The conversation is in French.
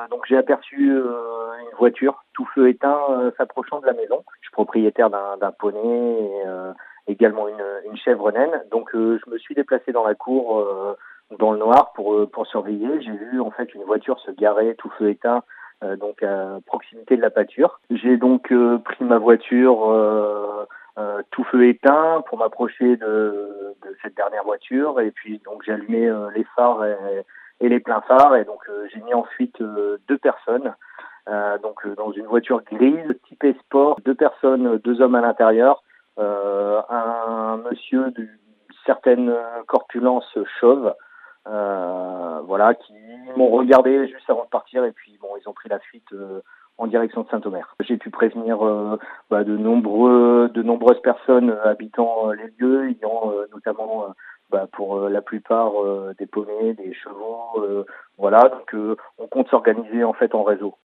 Donc j'ai aperçu une voiture tout feu éteint s'approchant de la maison. Je suis propriétaire d'un poney et également une chèvre naine. Donc je me suis déplacé dans la cour dans le noir pour surveiller. J'ai vu en fait une voiture se garer tout feu éteint donc à proximité de la pâture. J'ai donc pris ma voiture tout feu éteint pour m'approcher de cette dernière voiture et puis donc j'ai allumé les phares et les pleins phares et donc j'ai mis en fuite deux personnes dans une voiture grise type sport, deux personnes, deux hommes à l'intérieur, un monsieur d'une certaine corpulence chauve, voilà, qui m'ont regardé juste avant de partir et puis bon, ils ont pris la fuite en direction de Saint-Omer. J'ai pu prévenir de nombreuses personnes habitant les lieux, ayant notamment pour la plupart des poneys, des chevaux, voilà. Donc on compte s'organiser en fait en réseau.